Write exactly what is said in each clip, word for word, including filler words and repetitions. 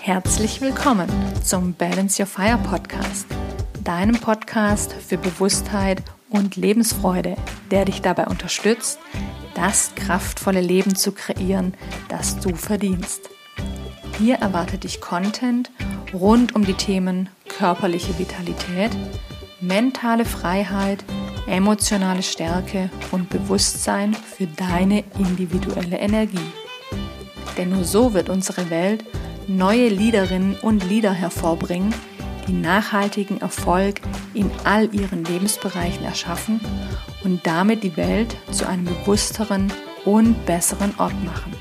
Herzlich willkommen zum Balance Your Fire Podcast, deinem Podcast für Bewusstheit und Lebensfreude, der dich dabei unterstützt, das kraftvolle Leben zu kreieren, das du verdienst. Hier erwartet dich Content rund um die Themen körperliche Vitalität, mentale Freiheit, emotionale Stärke und Bewusstsein für deine individuelle Energie. Denn nur so wird unsere Welt neue Leaderinnen und Leader hervorbringen, die nachhaltigen Erfolg in all ihren Lebensbereichen erschaffen und damit die Welt zu einem bewussteren und besseren Ort machen.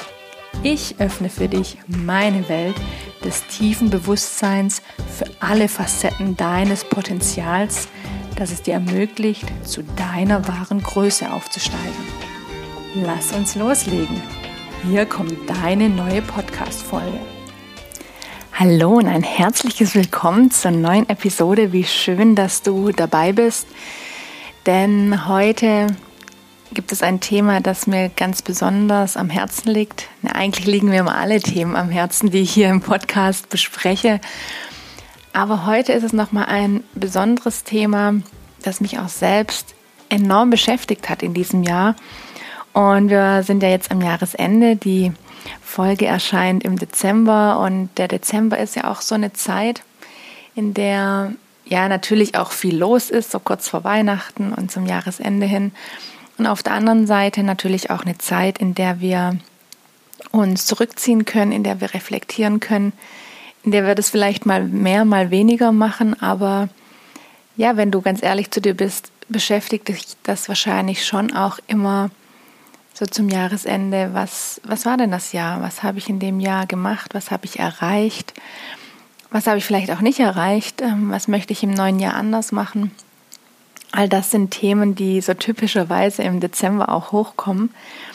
Ich öffne für dich meine Welt des tiefen Bewusstseins für alle Facetten deines Potenzials, das es dir ermöglicht, zu deiner wahren Größe aufzusteigen. Lass uns loslegen. Hier kommt deine neue Podcast-Folge. Hallo und ein herzliches Willkommen zur neuen Episode. Wie schön, dass du dabei bist, denn heute gibt es ein Thema, das mir ganz besonders am Herzen liegt. Na, eigentlich liegen mir immer alle Themen am Herzen, die ich hier im Podcast bespreche. Aber heute ist es nochmal ein besonderes Thema, das mich auch selbst enorm beschäftigt hat in diesem Jahr. Und wir sind ja jetzt am Jahresende. Die Folge erscheint im Dezember und der Dezember ist ja auch so eine Zeit, in der ja natürlich auch viel los ist, so kurz vor Weihnachten und zum Jahresende hin. Und auf der anderen Seite natürlich auch eine Zeit, in der wir uns zurückziehen können, in der wir reflektieren können, in der wir das vielleicht mal mehr, mal weniger machen. Aber ja, wenn du ganz ehrlich zu dir bist, beschäftigt dich das wahrscheinlich schon auch immer so zum Jahresende. Was, was war denn das Jahr? Was habe ich in dem Jahr gemacht? Was habe ich erreicht? Was habe ich vielleicht auch nicht erreicht? Was möchte ich im neuen Jahr anders machen? All das sind Themen, die so typischerweise im Dezember auch hochkommen.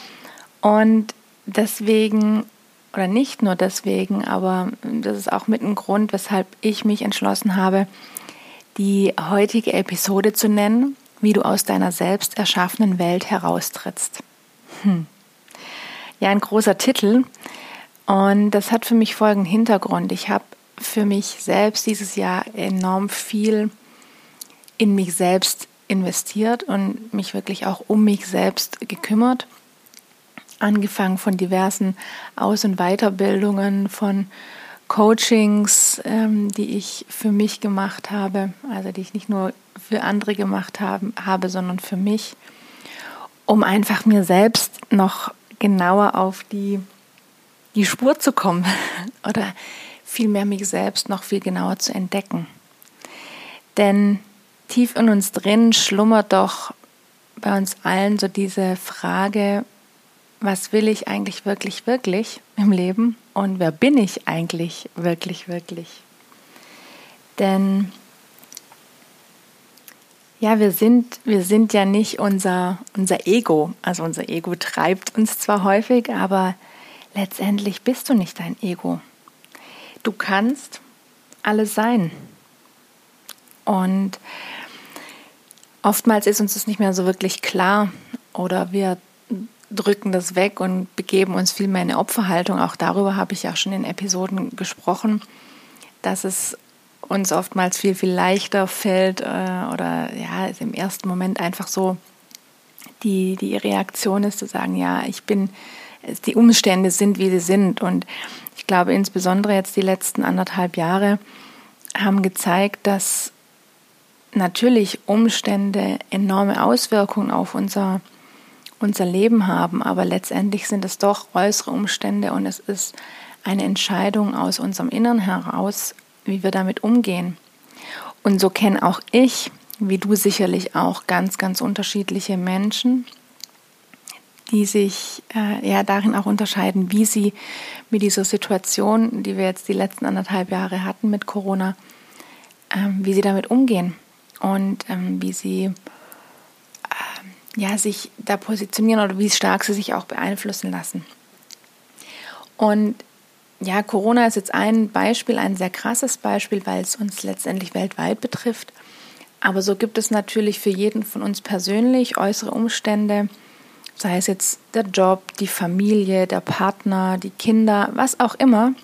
Und deswegen, oder nicht nur deswegen, aber das ist auch mit ein Grund, weshalb ich mich entschlossen habe, die heutige Episode zu nennen, wie du aus deiner selbst erschaffenen Welt heraustrittst. Hm. Ja, ein großer Titel. Und das hat für mich folgenden Hintergrund. Ich habe für mich selbst dieses Jahr enorm viel in mich selbst investiert und mich wirklich auch um mich selbst gekümmert. Angefangen von diversen Aus- und Weiterbildungen, von Coachings, ähm, die ich für mich gemacht habe, also die ich nicht nur für andere gemacht habe, habe, sondern für mich, um einfach mir selbst noch genauer auf die, die Spur zu kommen oder vielmehr mich selbst noch viel genauer zu entdecken. Denn tief in uns drin schlummert doch bei uns allen so diese Frage, was will ich eigentlich wirklich, wirklich im Leben und wer bin ich eigentlich wirklich, wirklich? Denn ja, wir sind, wir sind ja nicht unser, unser Ego. Also unser Ego treibt uns zwar häufig, aber letztendlich bist du nicht dein Ego. Du kannst alles sein. Und oftmals ist uns das nicht mehr so wirklich klar oder wir drücken das weg und begeben uns viel mehr in eine Opferhaltung. Auch darüber habe ich ja schon in Episoden gesprochen, dass es uns oftmals viel, viel leichter fällt äh, oder ja, im ersten Moment einfach so die, die Reaktion ist zu sagen, ja, ich bin, die Umstände sind, wie sie sind. Und ich glaube, insbesondere jetzt die letzten anderthalb Jahre haben gezeigt, dass natürlich Umstände enorme Auswirkungen auf unser, unser Leben haben, aber letztendlich sind es doch äußere Umstände und es ist eine Entscheidung aus unserem Innern heraus, wie wir damit umgehen. Und so kenne auch ich, wie du sicherlich auch, ganz, ganz unterschiedliche Menschen, die sich äh, ja darin auch unterscheiden, wie sie mit dieser Situation, die wir jetzt die letzten anderthalb Jahre hatten mit Corona, ähm, wie sie damit umgehen und ähm, wie sie äh, ja, sich da positionieren oder wie stark sie sich auch beeinflussen lassen. Und ja, Corona ist jetzt ein Beispiel, ein sehr krasses Beispiel, weil es uns letztendlich weltweit betrifft. Aber so gibt es natürlich für jeden von uns persönlich äußere Umstände, sei es jetzt der Job, die Familie, der Partner, die Kinder, was auch immer,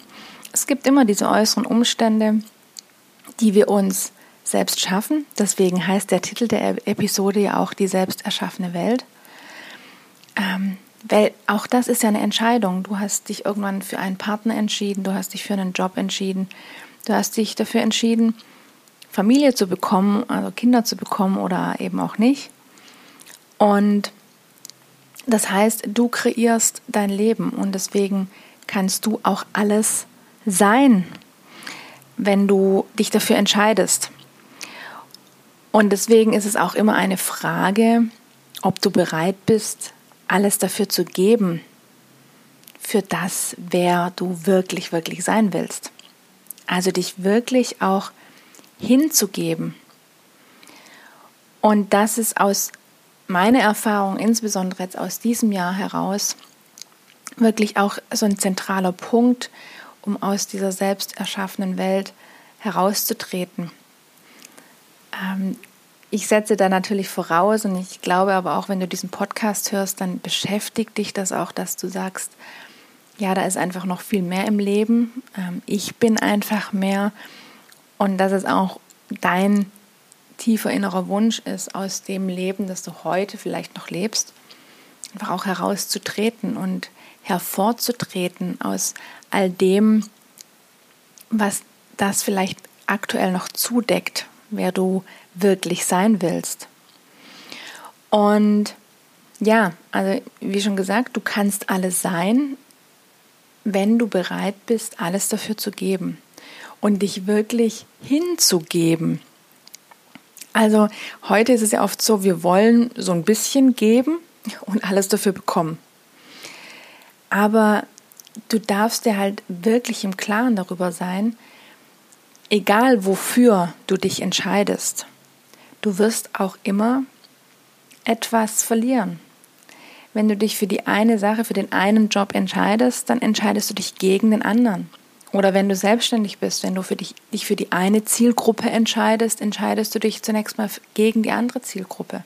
es gibt immer diese äußeren Umstände, die wir uns selbst schaffen. Deswegen heißt der Titel der Episode ja auch die selbst erschaffene Welt. Ähm, weil auch das ist ja eine Entscheidung. Du hast dich irgendwann für einen Partner entschieden, du hast dich für einen Job entschieden, du hast dich dafür entschieden, Familie zu bekommen, also Kinder zu bekommen oder eben auch nicht. Und das heißt, du kreierst dein Leben und deswegen kannst du auch alles sein, wenn du dich dafür entscheidest. Und deswegen ist es auch immer eine Frage, ob du bereit bist, alles dafür zu geben, für das, wer du wirklich, wirklich sein willst. Also dich wirklich auch hinzugeben. Und das ist aus meiner Erfahrung, insbesondere jetzt aus diesem Jahr heraus, wirklich auch so ein zentraler Punkt, um aus dieser selbst erschaffenen Welt herauszutreten. Ähm, ich setze da natürlich voraus und ich glaube aber auch, wenn du diesen Podcast hörst, dann beschäftigt dich das auch, dass du sagst, ja, da ist einfach noch viel mehr im Leben. Ähm, ich bin einfach mehr und dass es auch dein tiefer innerer Wunsch ist, aus dem Leben, das du heute vielleicht noch lebst, einfach auch herauszutreten und hervorzutreten aus all dem, was das vielleicht aktuell noch zudeckt, wer du wirklich sein willst. Und ja, also wie schon gesagt, du kannst alles sein, wenn du bereit bist, alles dafür zu geben und dich wirklich hinzugeben. Also heute ist es ja oft so, wir wollen so ein bisschen geben und alles dafür bekommen. Aber du darfst dir halt wirklich im Klaren darüber sein, egal wofür du dich entscheidest, du wirst auch immer etwas verlieren. Wenn du dich für die eine Sache, für den einen Job entscheidest, dann entscheidest du dich gegen den anderen. Oder wenn du selbstständig bist, wenn du für dich, dich für die eine Zielgruppe entscheidest, entscheidest du dich zunächst mal gegen die andere Zielgruppe.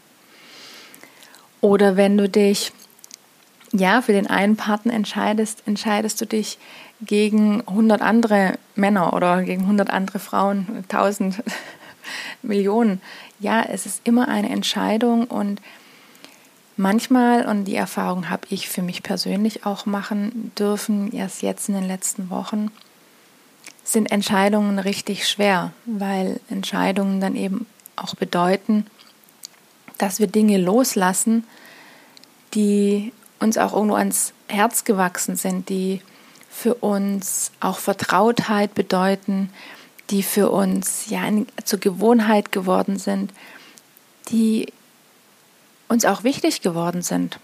Oder wenn du dich ja für den einen Partner entscheidest, entscheidest du dich gegen hundert andere Männer oder gegen hundert andere Frauen, tausend, Millionen. Ja, es ist immer eine Entscheidung und manchmal, und die Erfahrung habe ich für mich persönlich auch machen dürfen, erst jetzt in den letzten Wochen, sind Entscheidungen richtig schwer, weil Entscheidungen dann eben auch bedeuten, dass wir Dinge loslassen, die uns auch irgendwo ans Herz gewachsen sind, die für uns auch Vertrautheit bedeuten, die für uns ja zur Gewohnheit geworden sind, die uns auch wichtig geworden sind.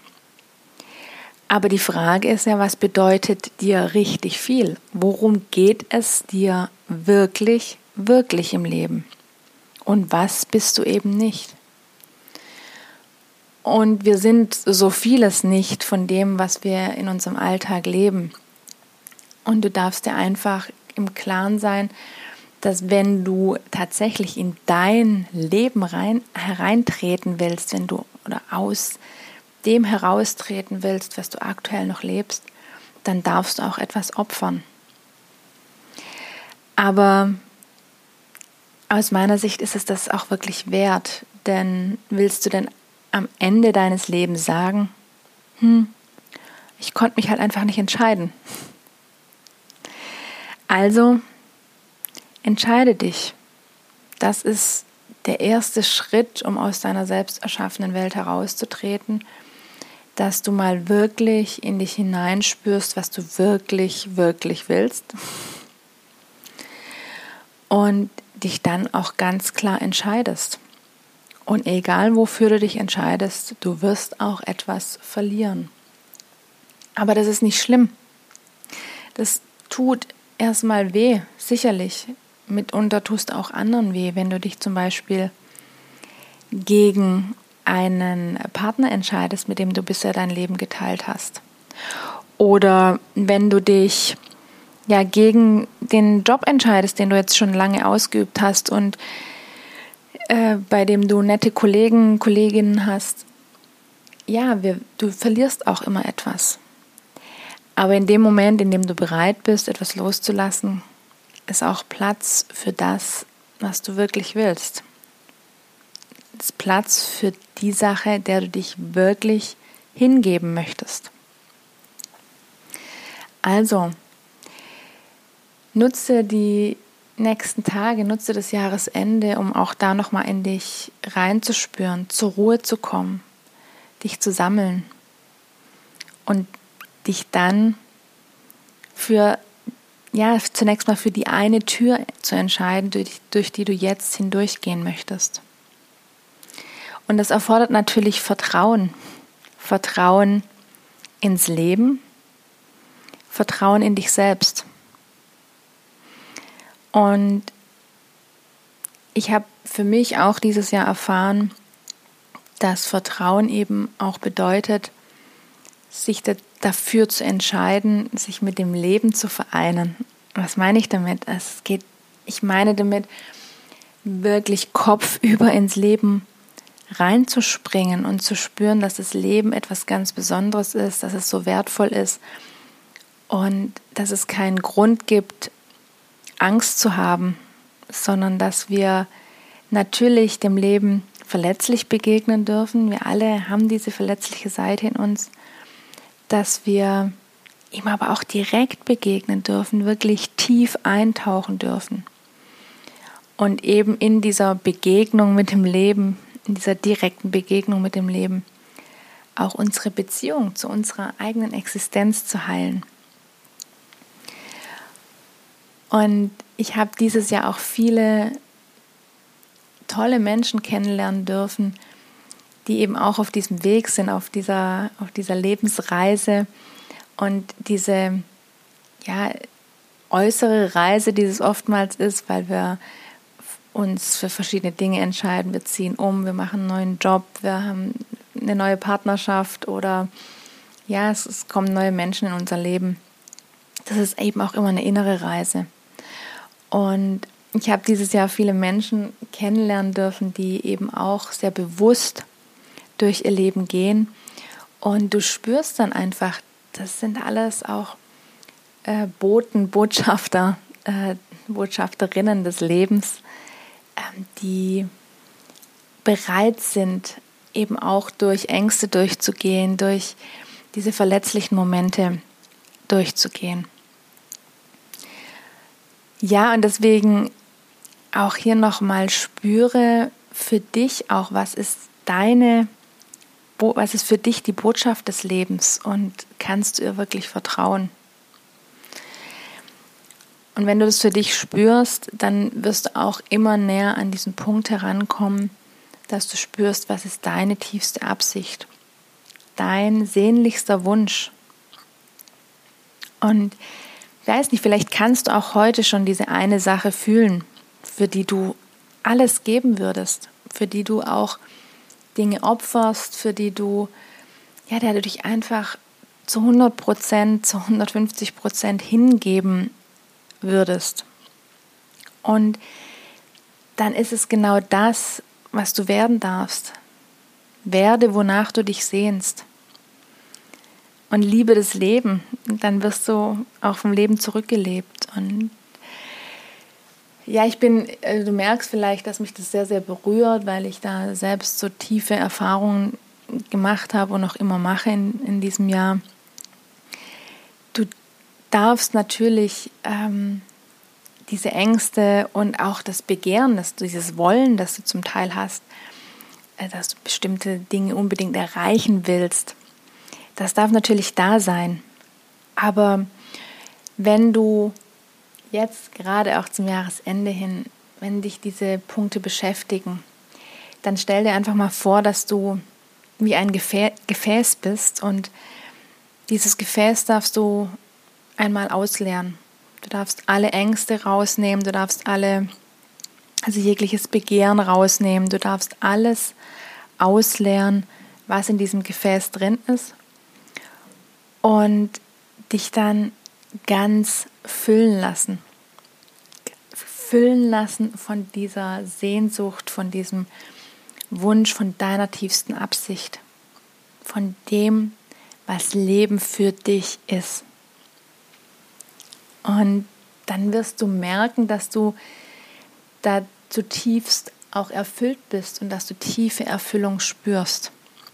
Aber die Frage ist ja, was bedeutet dir richtig viel? Worum geht es dir wirklich, wirklich im Leben? Und was bist du eben nicht? Und wir sind so vieles nicht von dem, was wir in unserem Alltag leben. Und du darfst dir einfach im Klaren sein, dass wenn du tatsächlich in dein Leben rein, hereintreten willst, wenn du oder aus dem heraustreten willst, was du aktuell noch lebst, dann darfst du auch etwas opfern. Aber aus meiner Sicht ist es das auch wirklich wert, denn willst du denn am Ende deines Lebens sagen, hm, ich konnte mich halt einfach nicht entscheiden. Also entscheide dich. Das ist der erste Schritt, um aus deiner selbst erschaffenen Welt herauszutreten, dass du mal wirklich in dich hineinspürst, was du wirklich, wirklich willst und dich dann auch ganz klar entscheidest. Und egal, wofür du dich entscheidest, du wirst auch etwas verlieren. Aber das ist nicht schlimm. Das tut erstmal weh, sicherlich. Mitunter tust du auch anderen weh, wenn du dich zum Beispiel gegen einen Partner entscheidest, mit dem du bisher dein Leben geteilt hast. Oder wenn du dich ja gegen den Job entscheidest, den du jetzt schon lange ausgeübt hast und äh, bei dem du nette Kollegen, Kolleginnen hast. Ja, wir, du verlierst auch immer etwas. Aber in dem Moment, in dem du bereit bist, etwas loszulassen, ist auch Platz für das, was du wirklich willst. Es ist Platz für die Sache, der du dich wirklich hingeben möchtest. Also, nutze die nächsten Tage, nutze das Jahresende, um auch da nochmal in dich reinzuspüren, zur Ruhe zu kommen, dich zu sammeln und dich dann für, ja, zunächst mal für die eine Tür zu entscheiden, durch, durch die du jetzt hindurchgehen möchtest. Und das erfordert natürlich Vertrauen. Vertrauen ins Leben, Vertrauen in dich selbst. Und ich habe für mich auch dieses Jahr erfahren, dass Vertrauen eben auch bedeutet, sich dafür zu entscheiden, sich mit dem Leben zu vereinen. Was meine ich damit? Es geht, ich meine damit, wirklich kopfüber ins Leben reinzuspringen und zu spüren, dass das Leben etwas ganz Besonderes ist, dass es so wertvoll ist und dass es keinen Grund gibt, Angst zu haben, sondern dass wir natürlich dem Leben verletzlich begegnen dürfen. Wir alle haben diese verletzliche Seite in uns, dass wir ihm aber auch direkt begegnen dürfen, wirklich tief eintauchen dürfen und eben in dieser Begegnung mit dem Leben, in dieser direkten Begegnung mit dem Leben auch unsere Beziehung zu unserer eigenen Existenz zu heilen. Und ich habe dieses Jahr auch viele tolle Menschen kennenlernen dürfen, die eben auch auf diesem Weg sind, auf dieser, auf dieser Lebensreise und diese ja, äußere Reise, die es oftmals ist, weil wir uns für verschiedene Dinge entscheiden. Wir ziehen um, wir machen einen neuen Job, wir haben eine neue Partnerschaft oder ja, es, es kommen neue Menschen in unser Leben. Das ist eben auch immer eine innere Reise. Und ich habe dieses Jahr viele Menschen kennenlernen dürfen, die eben auch sehr bewusst durch ihr Leben gehen. Und du spürst dann einfach, das sind alles auch äh, Boten, Botschafter, äh, Botschafterinnen des Lebens, äh, die bereit sind, eben auch durch Ängste durchzugehen, durch diese verletzlichen Momente durchzugehen. Ja, und deswegen auch hier nochmal spüre für dich auch, was ist deine, was ist für dich die Botschaft des Lebens und kannst du ihr wirklich vertrauen? Und wenn du das für dich spürst, dann wirst du auch immer näher an diesen Punkt herankommen, dass du spürst, was ist deine tiefste Absicht, dein sehnlichster Wunsch. Und ich weiß nicht, vielleicht kannst du auch heute schon diese eine Sache fühlen, für die du alles geben würdest, für die du auch Dinge opferst, für die du, ja, der du dich einfach zu hundert Prozent, zu hundertfünfzig Prozent hingeben würdest. Und dann ist es genau das, was du werden darfst. Werde, wonach du dich sehnst. Und liebe das Leben. Und dann wirst du auch vom Leben zurückgelebt. Und ja, ich bin, du merkst vielleicht, dass mich das sehr, sehr berührt, weil ich da selbst so tiefe Erfahrungen gemacht habe und auch immer mache in, in diesem Jahr. Du darfst natürlich ähm, diese Ängste und auch das Begehren, das, dieses Wollen, das du zum Teil hast, äh, dass du bestimmte Dinge unbedingt erreichen willst, das darf natürlich da sein. Aber wenn du jetzt gerade auch zum Jahresende hin, wenn dich diese Punkte beschäftigen, dann stell dir einfach mal vor, dass du wie ein Gefä- Gefäß bist und dieses Gefäß darfst du einmal ausleeren. Du darfst alle Ängste rausnehmen, du darfst alle, also jegliches Begehren rausnehmen, du darfst alles ausleeren, was in diesem Gefäß drin ist und dich dann ganz füllen lassen. Füllen lassen von dieser Sehnsucht, von diesem Wunsch, von deiner tiefsten Absicht, von dem, was Leben für dich ist. Und dann wirst du merken, dass du da zutiefst auch erfüllt bist und dass du tiefe Erfüllung spürst.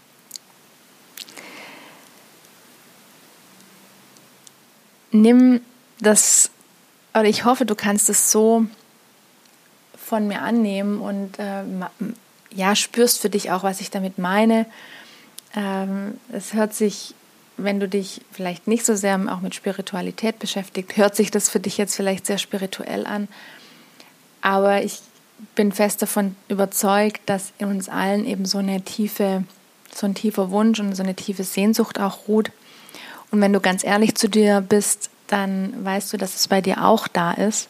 Nimm das, oder ich hoffe, du kannst es so von mir annehmen und äh, ja, spürst für dich auch, was ich damit meine. Ähm, es hört sich, wenn du dich vielleicht nicht so sehr auch mit Spiritualität beschäftigt, hört sich das für dich jetzt vielleicht sehr spirituell an. Aber ich bin fest davon überzeugt, dass in uns allen eben so eine tiefe, so ein tiefer Wunsch und so eine tiefe Sehnsucht auch ruht. Und wenn du ganz ehrlich zu dir bist, dann weißt du, dass es bei dir auch da ist.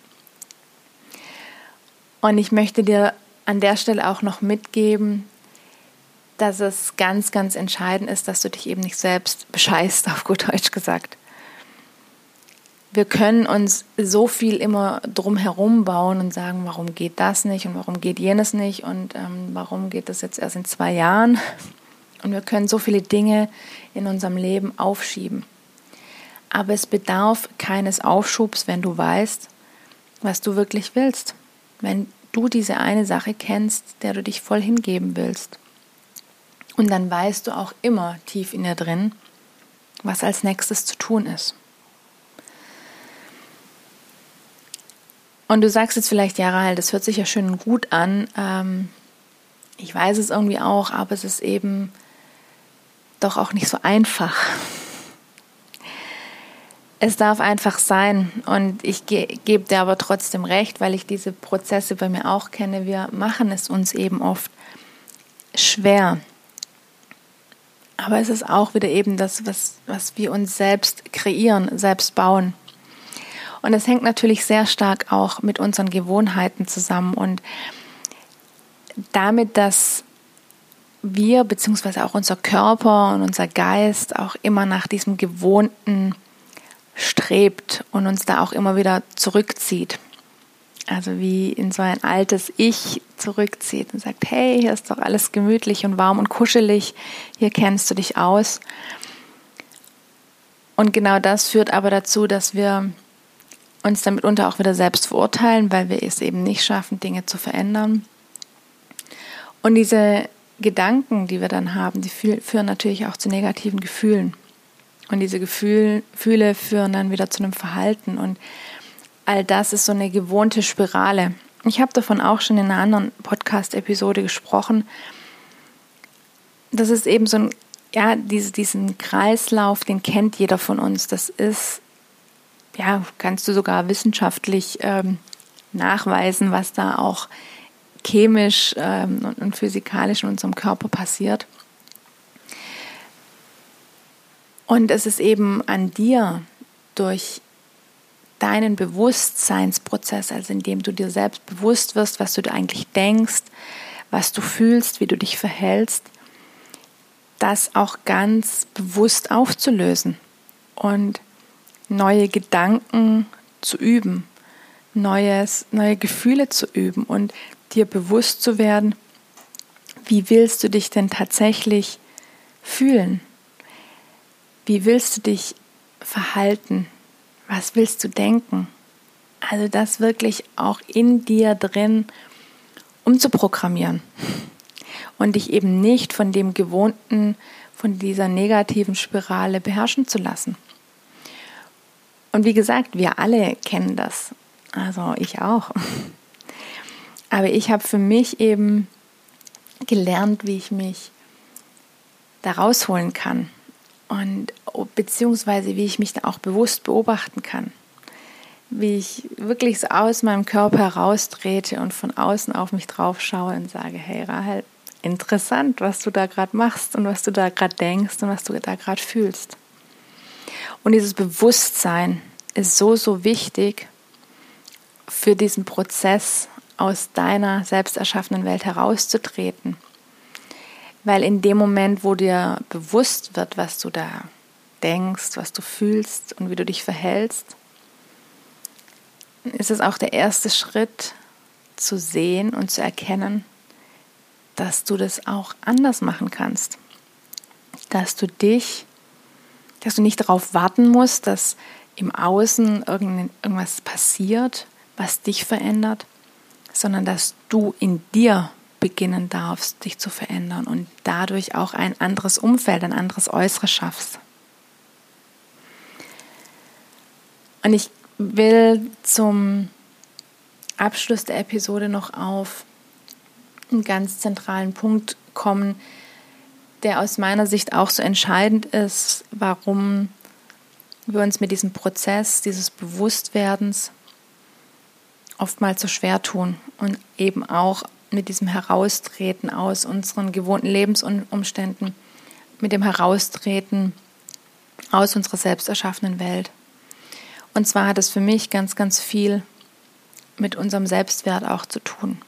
Und ich möchte dir an der Stelle auch noch mitgeben, dass es ganz, ganz entscheidend ist, dass du dich eben nicht selbst bescheißt, auf gut Deutsch gesagt. Wir können uns so viel immer drum herum bauen und sagen, warum geht das nicht und warum geht jenes nicht und ähm, warum geht das jetzt erst in zwei Jahren. Und wir können so viele Dinge in unserem Leben aufschieben. Aber es bedarf keines Aufschubs, wenn du weißt, was du wirklich willst. Wenn du diese eine Sache kennst, der du dich voll hingeben willst. Und dann weißt du auch immer tief in dir drin, was als nächstes zu tun ist. Und du sagst jetzt vielleicht, ja Rahel, das hört sich ja schön und gut an. Ähm, ich weiß es irgendwie auch, aber es ist eben doch auch nicht so einfach. Es darf einfach sein und ich ge- gebe dir aber trotzdem recht, weil ich diese Prozesse bei mir auch kenne. Wir machen es uns eben oft schwer. Aber es ist auch wieder eben das, was, was wir uns selbst kreieren, selbst bauen. Und es hängt natürlich sehr stark auch mit unseren Gewohnheiten zusammen und damit, dass wir bzw. auch unser Körper und unser Geist auch immer nach diesem Gewohnten strebt und uns da auch immer wieder zurückzieht. Also wie in so ein altes Ich zurückzieht und sagt, hey, hier ist doch alles gemütlich und warm und kuschelig, hier kennst du dich aus. Und genau das führt aber dazu, dass wir uns damit unter auch wieder selbst verurteilen, weil wir es eben nicht schaffen, Dinge zu verändern. Und diese Gedanken, die wir dann haben, die führen natürlich auch zu negativen Gefühlen. Und diese Gefühle, Gefühle führen dann wieder zu einem Verhalten. Und all das ist so eine gewohnte Spirale. Ich habe davon auch schon in einer anderen Podcast-Episode gesprochen. Das ist eben so ein, ja, diese, diesen Kreislauf, den kennt jeder von uns. Das ist, ja, kannst du sogar wissenschaftlich ähm, nachweisen, was da auch chemisch ähm, und, und physikalisch in unserem Körper passiert. Und es ist eben an dir durch deinen Bewusstseinsprozess, also indem du dir selbst bewusst wirst, was du da eigentlich denkst, was du fühlst, wie du dich verhältst, das auch ganz bewusst aufzulösen und neue Gedanken zu üben, neues, neue Gefühle zu üben und dir bewusst zu werden, wie willst du dich denn tatsächlich fühlen? Wie willst du dich verhalten? Was willst du denken? Also das wirklich auch in dir drin umzuprogrammieren und dich eben nicht von dem Gewohnten, von dieser negativen Spirale beherrschen zu lassen. Und wie gesagt, wir alle kennen das, also ich auch. Aber ich habe für mich eben gelernt, wie ich mich da rausholen kann. Und beziehungsweise wie ich mich da auch bewusst beobachten kann. Wie ich wirklich so aus meinem Körper heraustrete und von außen auf mich drauf schaue und sage, hey Rahel, interessant, was du da gerade machst und was du da gerade denkst und was du da gerade fühlst. Und dieses Bewusstsein ist so, so wichtig für diesen Prozess, aus deiner selbst erschaffenen Welt herauszutreten. Weil in dem Moment, wo dir bewusst wird, was du da denkst, was du fühlst und wie du dich verhältst, ist es auch der erste Schritt zu sehen und zu erkennen, dass du das auch anders machen kannst. Dass du dich, dass du nicht darauf warten musst, dass im Außen irgendwas passiert, was dich verändert, sondern dass du in dir beginnen darfst, dich zu verändern und dadurch auch ein anderes Umfeld, ein anderes Äußeres schaffst. Und ich will zum Abschluss der Episode noch auf einen ganz zentralen Punkt kommen, der aus meiner Sicht auch so entscheidend ist, warum wir uns mit diesem Prozess dieses Bewusstwerdens oftmals so schwer tun und eben auch mit diesem Heraustreten aus unseren gewohnten Lebensumständen, mit dem Heraustreten aus unserer selbst erschaffenen Welt. Und zwar hat es für mich ganz, ganz viel mit unserem Selbstwert auch zu tun.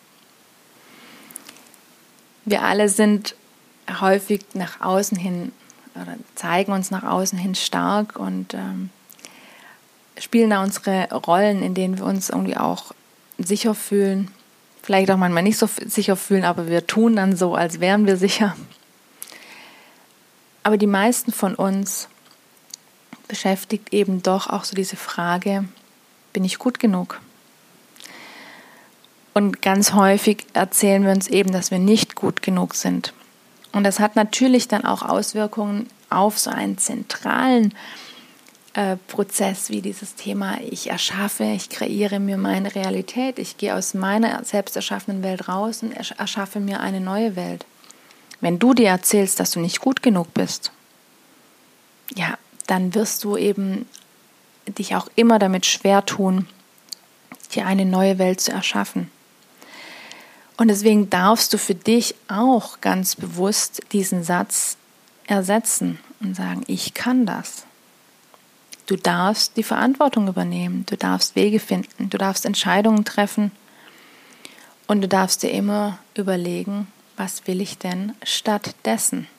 Wir alle sind häufig nach außen hin oder zeigen uns nach außen hin stark und ähm, spielen da unsere Rollen, in denen wir uns irgendwie auch sicher fühlen. Vielleicht auch manchmal nicht so sicher fühlen, aber wir tun dann so, als wären wir sicher. Aber die meisten von uns beschäftigt eben doch auch so diese Frage, bin ich gut genug? Und ganz häufig erzählen wir uns eben, dass wir nicht gut genug sind. Und das hat natürlich dann auch Auswirkungen auf so einen zentralen äh, Prozess wie dieses Thema, ich erschaffe, ich kreiere mir meine Realität, ich gehe aus meiner selbst erschaffenen Welt raus und erschaffe mir eine neue Welt. Wenn du dir erzählst, dass du nicht gut genug bist, ja, dann wirst du eben dich auch immer damit schwer tun, dir eine neue Welt zu erschaffen. Und deswegen darfst du für dich auch ganz bewusst diesen Satz ersetzen und sagen, ich kann das. Du darfst die Verantwortung übernehmen, du darfst Wege finden, du darfst Entscheidungen treffen und du darfst dir immer überlegen, was will ich denn stattdessen?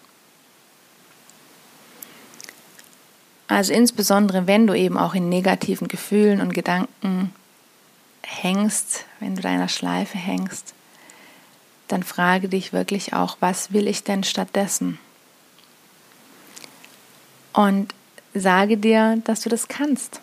Also insbesondere, wenn du eben auch in negativen Gefühlen und Gedanken hängst, wenn du deiner Schleife hängst, dann frage dich wirklich auch, was will ich denn stattdessen? Und sage dir, dass du das kannst.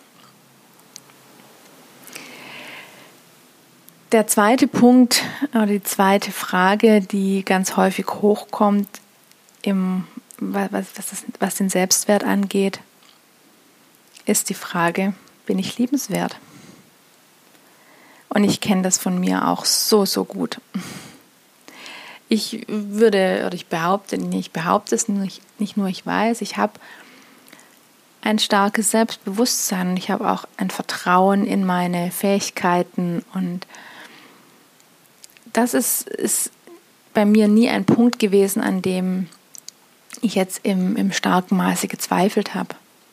Der zweite Punkt oder die zweite Frage, die ganz häufig hochkommt, im, was, was, das, was den Selbstwert angeht, ist die Frage, bin ich liebenswert? Und ich kenne das von mir auch so, so gut. Ich würde, oder ich behaupte, ich behaupte es nicht, nicht nur, ich weiß, ich habe ein starkes Selbstbewusstsein und ich habe auch ein Vertrauen in meine Fähigkeiten und das ist, ist bei mir nie ein Punkt gewesen, an dem ich jetzt im, im starken Maße gezweifelt habe.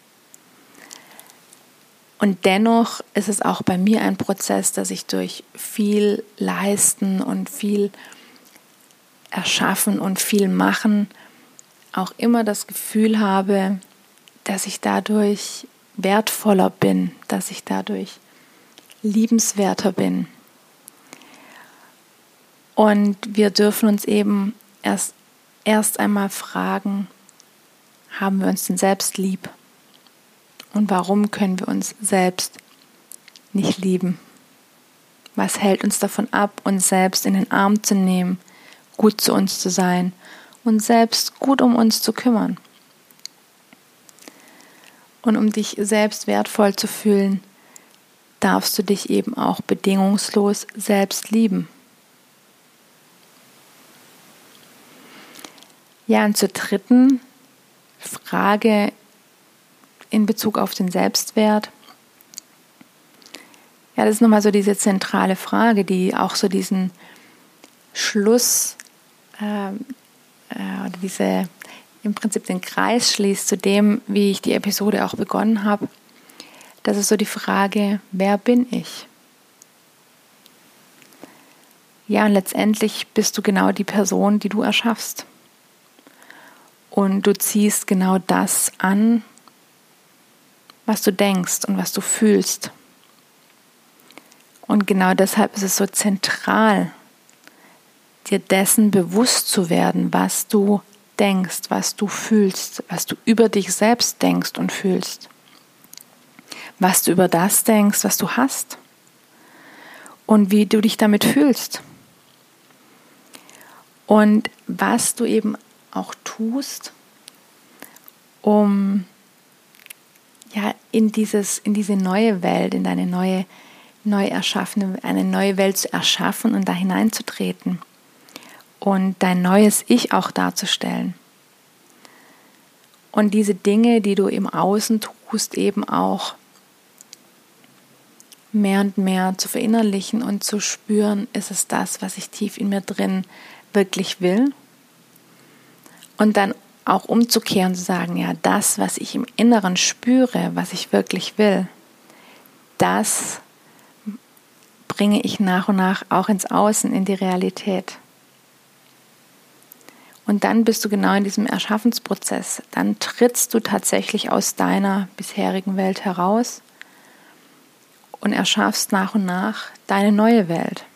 Und dennoch ist es auch bei mir ein Prozess, dass ich durch viel Leisten und viel Erschaffen und viel Machen auch immer das Gefühl habe, dass ich dadurch wertvoller bin, dass ich dadurch liebenswerter bin. Und wir dürfen uns eben erst, erst einmal fragen, haben wir uns denn selbst lieb? Und warum können wir uns selbst nicht lieben? Was hält uns davon ab, uns selbst in den Arm zu nehmen, gut zu uns zu sein und selbst gut um uns zu kümmern? Und um dich selbst wertvoll zu fühlen, darfst du dich eben auch bedingungslos selbst lieben. Ja, und zur dritten Frage in Bezug auf den Selbstwert. Ja, das ist nochmal so diese zentrale Frage, die auch so diesen Schluss, äh, äh, oder diese im Prinzip den Kreis schließt zu dem, wie ich die Episode auch begonnen habe. Das ist so die Frage, wer bin ich? Ja, und letztendlich bist du genau die Person, die du erschaffst. Und du ziehst genau das an, was du denkst und was du fühlst. Und genau deshalb ist es so zentral, dir dessen bewusst zu werden, was du denkst, was du fühlst, was du über dich selbst denkst und fühlst. was du über das denkst, was du hast und wie du dich damit fühlst. Und was du eben auch tust, um ja in dieses, in diese neue Welt, in deine neue, neu erschaffene, eine neue Welt zu erschaffen und da hineinzutreten und dein neues Ich auch darzustellen. Und diese Dinge, die du im Außen tust, eben auch mehr und mehr zu verinnerlichen und zu spüren, ist es das, was ich tief in mir drin wirklich will. Und dann auch umzukehren, zu sagen, ja, das, was ich im Inneren spüre, was ich wirklich will, das bringe ich nach und nach auch ins Außen, in die Realität. Und dann bist du genau in diesem Erschaffensprozess. Dann trittst du tatsächlich aus deiner bisherigen Welt heraus und erschaffst nach und nach deine neue Welt.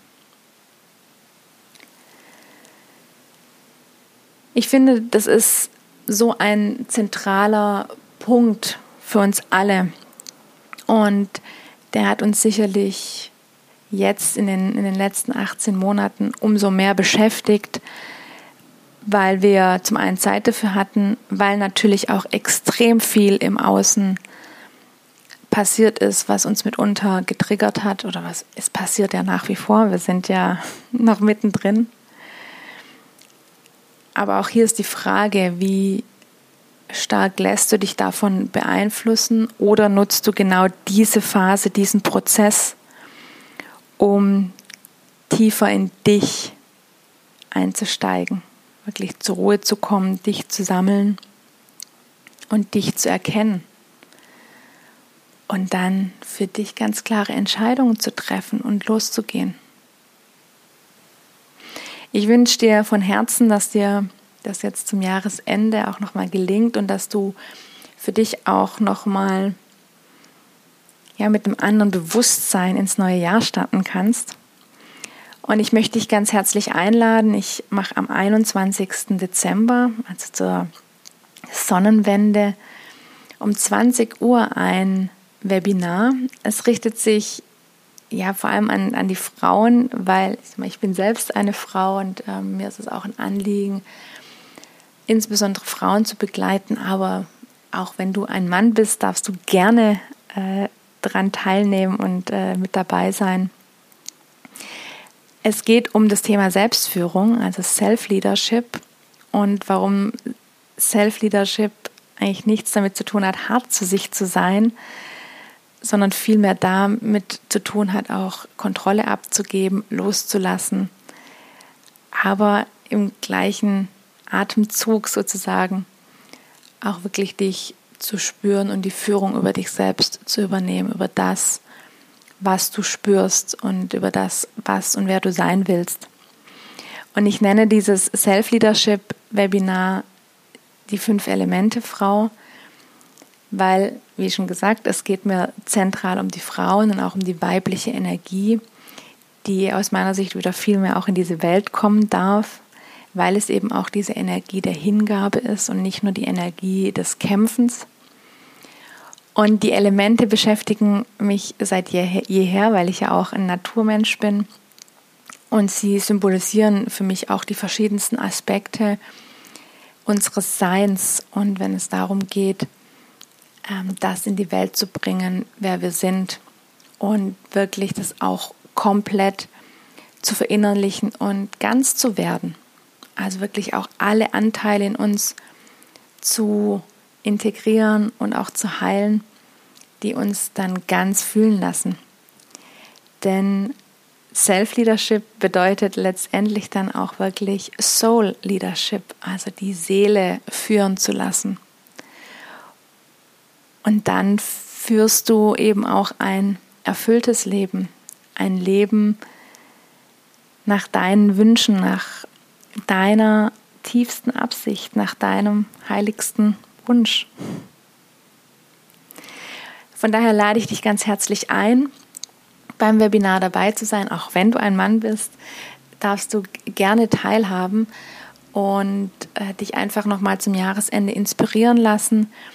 Ich finde, das ist so ein zentraler Punkt für uns alle. Und der hat uns sicherlich jetzt in den, in den letzten achtzehn Monaten umso mehr beschäftigt, weil wir zum einen Zeit dafür hatten, weil natürlich auch extrem viel im Außen passiert ist, was uns mitunter getriggert hat oder was es passiert ja nach wie vor. Wir sind ja noch mittendrin. Aber auch hier ist die Frage, wie stark lässt du dich davon beeinflussen oder nutzt du genau diese Phase, diesen Prozess, um tiefer in dich einzusteigen, wirklich zur Ruhe zu kommen, dich zu sammeln und dich zu erkennen und dann für dich ganz klare Entscheidungen zu treffen und loszugehen. Ich wünsche dir von Herzen, dass dir das jetzt zum Jahresende auch nochmal gelingt und dass du für dich auch nochmal ja, mit einem anderen Bewusstsein ins neue Jahr starten kannst. Und ich möchte dich ganz herzlich einladen. Ich mache am einundzwanzigsten Dezember, also zur Sonnenwende, um zwanzig Uhr ein Webinar. Es richtet sich ja vor allem an, an die Frauen, weil ich, ich bin selbst eine Frau und ähm, mir ist es auch ein Anliegen, insbesondere Frauen zu begleiten. Aber auch wenn du ein Mann bist, darfst du gerne äh, daran teilnehmen und äh, mit dabei sein. Es geht um das Thema Selbstführung, also Self-Leadership, und warum Self-Leadership eigentlich nichts damit zu tun hat, hart zu sich zu sein, sondern vielmehr damit zu tun hat, auch Kontrolle abzugeben, loszulassen, aber im gleichen Atemzug sozusagen auch wirklich dich zu spüren und die Führung über dich selbst zu übernehmen, über das, was du spürst und über das, was und wer du sein willst. Und ich nenne dieses Self-Leadership-Webinar die Fünf-Elemente-Frau, weil, wie schon gesagt, es geht mir zentral um die Frauen und auch um die weibliche Energie, die aus meiner Sicht wieder viel mehr auch in diese Welt kommen darf, weil es eben auch diese Energie der Hingabe ist und nicht nur die Energie des Kämpfens. Und die Elemente beschäftigen mich seit jeher, weil ich ja auch ein Naturmensch bin. Und sie symbolisieren für mich auch die verschiedensten Aspekte unseres Seins. Und wenn es darum geht, das in die Welt zu bringen, wer wir sind und wirklich das auch komplett zu verinnerlichen und ganz zu werden. Also wirklich auch alle Anteile in uns zu integrieren und auch zu heilen, die uns dann ganz fühlen lassen. Denn Self-Leadership bedeutet letztendlich dann auch wirklich Soul-Leadership, also die Seele führen zu lassen. Und dann führst du eben auch ein erfülltes Leben, ein Leben nach deinen Wünschen, nach deiner tiefsten Absicht, nach deinem heiligsten Wunsch. Von daher lade ich dich ganz herzlich ein, beim Webinar dabei zu sein. Auch wenn du ein Mann bist, darfst du gerne teilhaben und äh, dich einfach nochmal zum Jahresende inspirieren lassen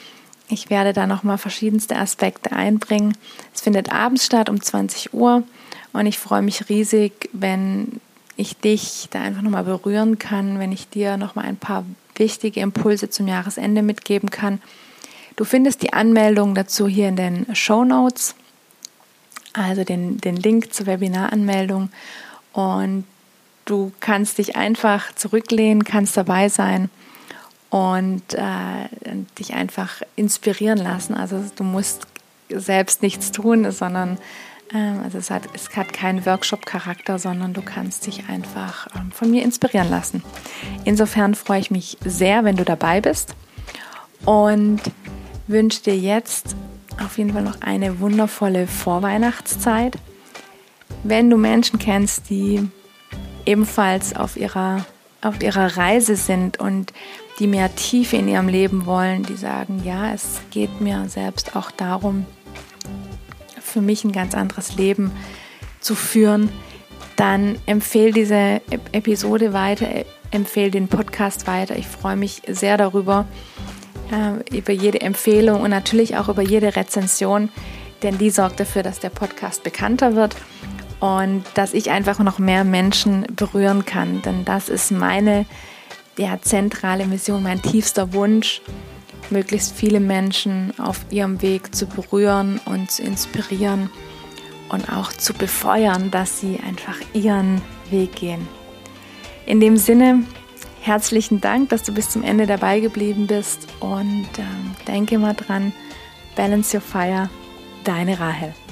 Ich werde da nochmal verschiedenste Aspekte einbringen. Es findet abends statt um zwanzig Uhr und ich freue mich riesig, wenn ich dich da einfach nochmal berühren kann, wenn ich dir nochmal ein paar wichtige Impulse zum Jahresende mitgeben kann. Du findest die Anmeldung dazu hier in den Shownotes, also den, den Link zur Webinaranmeldung, und du kannst dich einfach zurücklehnen, kannst dabei sein und äh, dich einfach inspirieren lassen. Also du musst selbst nichts tun, sondern äh, also es hat, es hat keinen Workshop-Charakter, sondern du kannst dich einfach äh, von mir inspirieren lassen. Insofern freue ich mich sehr, wenn du dabei bist, und wünsche dir jetzt auf jeden Fall noch eine wundervolle Vorweihnachtszeit. Wenn du Menschen kennst, die ebenfalls auf ihrer, auf ihrer Reise sind und die mehr Tiefe in ihrem Leben wollen, die sagen, ja, es geht mir selbst auch darum, für mich ein ganz anderes Leben zu führen, dann empfehle diese Episode weiter, empfehle den Podcast weiter. Ich freue mich sehr darüber, über jede Empfehlung und natürlich auch über jede Rezension, denn die sorgt dafür, dass der Podcast bekannter wird und dass ich einfach noch mehr Menschen berühren kann. Denn das ist meine ja, zentrale Mission, mein tiefster Wunsch, möglichst viele Menschen auf ihrem Weg zu berühren und zu inspirieren und auch zu befeuern, dass sie einfach ihren Weg gehen. In dem Sinne, herzlichen Dank, dass du bis zum Ende dabei geblieben bist, und ähm, denke mal dran, Balance Your Fire, deine Rahel.